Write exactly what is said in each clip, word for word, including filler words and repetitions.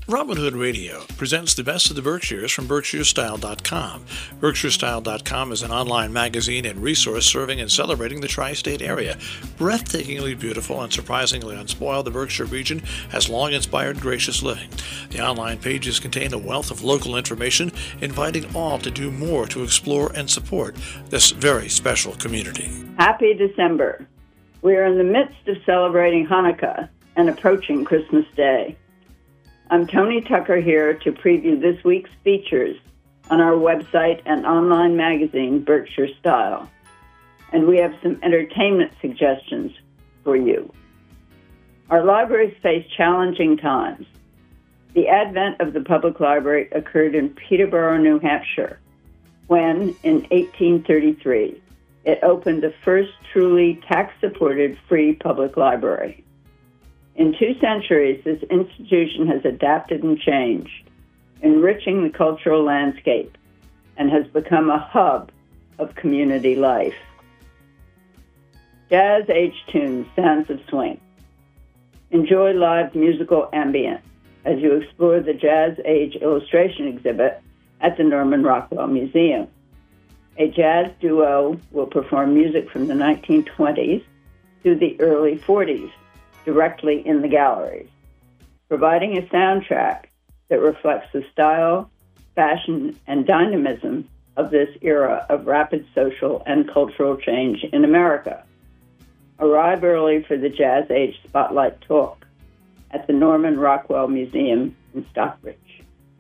Robin Hood Radio presents the best of the Berkshires from Berkshire Style dot com. Berkshire Style dot com is an online magazine and resource serving and celebrating the tri-state area. Breathtakingly beautiful and surprisingly unspoiled, the Berkshire region has long inspired gracious living. The online pages contain a wealth of local information, inviting all to do more to explore and support this very special community. Happy December. We are in the midst of celebrating Hanukkah and approaching Christmas Day. I'm Tony Tucker here to preview this week's features on our website and online magazine, Berkshire Style. And we have some entertainment suggestions for you. Our libraries face challenging times. The advent of the public library occurred in Peterborough, New Hampshire, when, in eighteen thirty-three, it opened the first truly tax-supported free public library. In two centuries, this institution has adapted and changed, enriching the cultural landscape, and has become a hub of community life. Jazz Age Tunes, Sounds of Swing. Enjoy live musical ambient as you explore the Jazz Age illustration exhibit at the Norman Rockwell Museum. A jazz duo will perform music from the nineteen twenties through the early forties, directly in the galleries, providing a soundtrack that reflects the style, fashion, and dynamism of this era of rapid social and cultural change in America. Arrive early for the Jazz Age Spotlight Talk at the Norman Rockwell Museum in Stockbridge.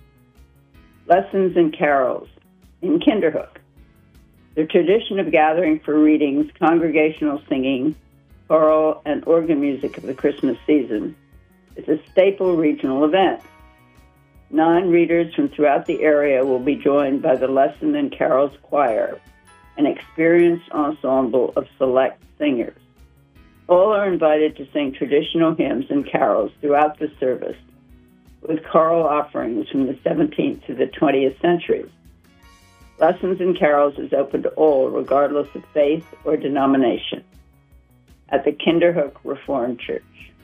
Lessons and Carols in Kinderhook. The tradition of gathering for readings, congregational singing, choral, and organ music of the Christmas season is a staple regional event. Nine readers from throughout the area will be joined by the Lesson and Carols Choir, an experienced ensemble of select singers. All are invited to sing traditional hymns and carols throughout the service, with choral offerings from the seventeenth to the twentieth centuries. Lessons and Carols is open to all, regardless of faith or denomination, at the Kinderhook Reformed Church.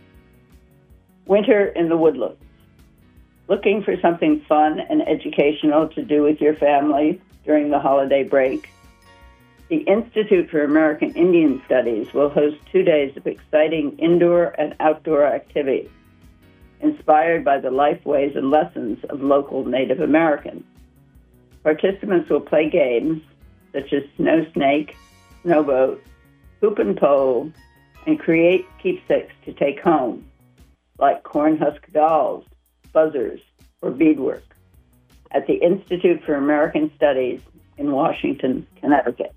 Winter in the Woodlands. Looking for something fun and educational to do with your family during the holiday break? The Institute for American Indian Studies will host two days of exciting indoor and outdoor activities, inspired by the life ways and lessons of local Native Americans. Participants will play games such as Snow Snake, Snowboat, Hoop and Pole, and create keepsakes to take home, like cornhusk dolls, buzzers, or beadwork, at the Institute for American Studies in Washington, Connecticut.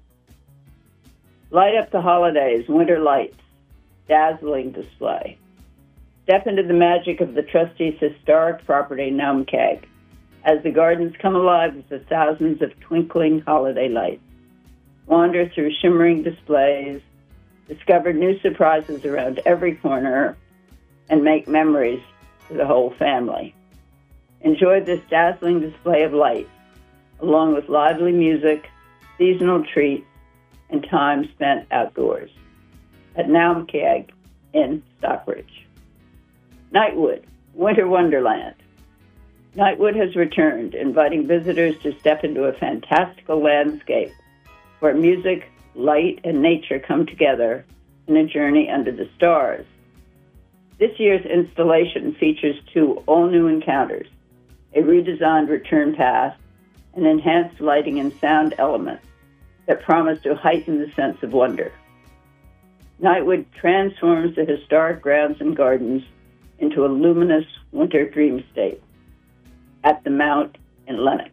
Light up the holidays, winter lights, dazzling display. Step into the magic of the trustees' historic property, Naumkeag, as the gardens come alive with the thousands of twinkling holiday lights. Wander through shimmering displays, discover new surprises around every corner, and make memories for the whole family. Enjoy this dazzling display of lights, along with lively music, seasonal treats, and time spent outdoors at Naumkeag in Stockbridge. Nightwood, Winter Wonderland. Nightwood has returned, inviting visitors to step into a fantastical landscape where music, light, and nature come together in a journey under the stars. This year's installation features two all-new encounters, a redesigned return path, and enhanced lighting and sound elements that promise to heighten the sense of wonder. Nightwood transforms the historic grounds and gardens into a luminous winter dreamscape at the Mount in Lenox.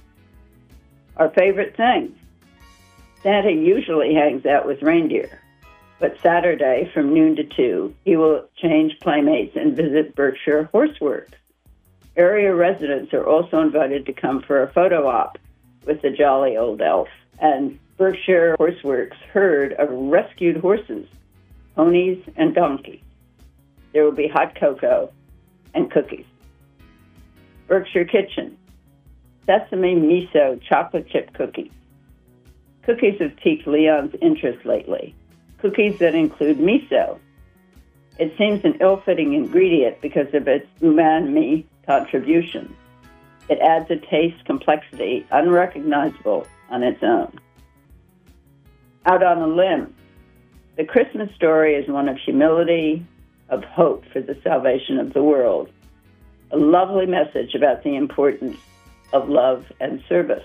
Our favorite thing. Santa usually hangs out with reindeer, but Saturday from noon to two, he will change playmates and visit Berkshire Horseworks. Area residents are also invited to come for a photo op with the jolly old elf and Berkshire Horseworks herd of rescued horses, ponies, and donkeys. There will be hot cocoa and cookies. Berkshire Kitchen, sesame miso chocolate chip cookies. Cookies have piqued Leon's interest lately. Cookies that include miso. It seems an ill-fitting ingredient because of its umami contributions. It adds a taste complexity unrecognizable on its own. Out on a limb, the Christmas story is one of humility, of hope for the salvation of the world. A lovely message about the importance of love and service.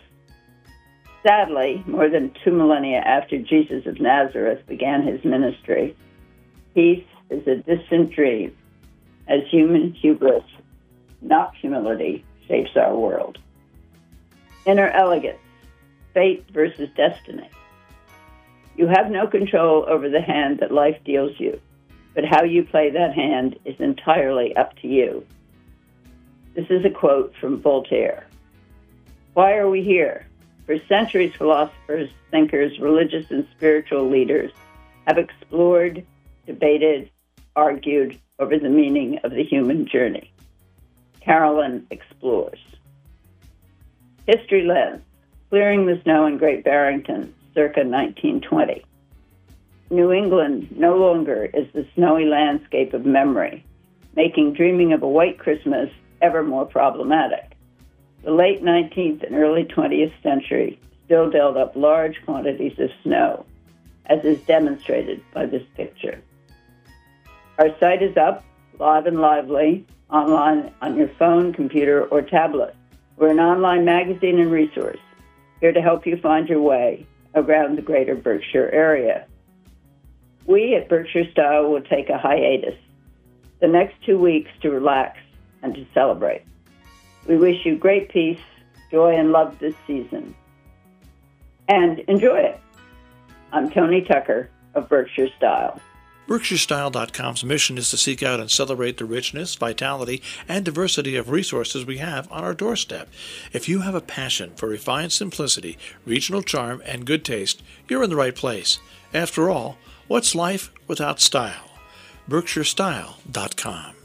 Sadly, more than two millennia after Jesus of Nazareth began his ministry, peace is a distant dream as human hubris, not humility, shapes our world. Inner elegance, fate versus destiny. You have no control over the hand that life deals you, but how you play that hand is entirely up to you. This is a quote from Voltaire. Why are we here? For centuries, philosophers, thinkers, religious and spiritual leaders have explored, debated, argued over the meaning of the human journey. Carolyn explores. History lens, clearing the snow in Great Barrington, circa nineteen twenty. New England no longer is the snowy landscape of memory, making dreaming of a white Christmas ever more problematic. The late nineteenth and early twentieth century still dealt up large quantities of snow, as is demonstrated by this picture. Our site is up, live and lively, online on your phone, computer, or tablet. We're an online magazine and resource, here to help you find your way around the greater Berkshire area. We at Berkshire Style will take a hiatus, the next two weeks to relax and to celebrate. We wish you great peace, joy, and love this season. And enjoy it. I'm Tony Tucker of Berkshire Style. Berkshire Style dot com's mission is to seek out and celebrate the richness, vitality, and diversity of resources we have on our doorstep. If you have a passion for refined simplicity, regional charm, and good taste, you're in the right place. After all, what's life without style? Berkshire Style dot com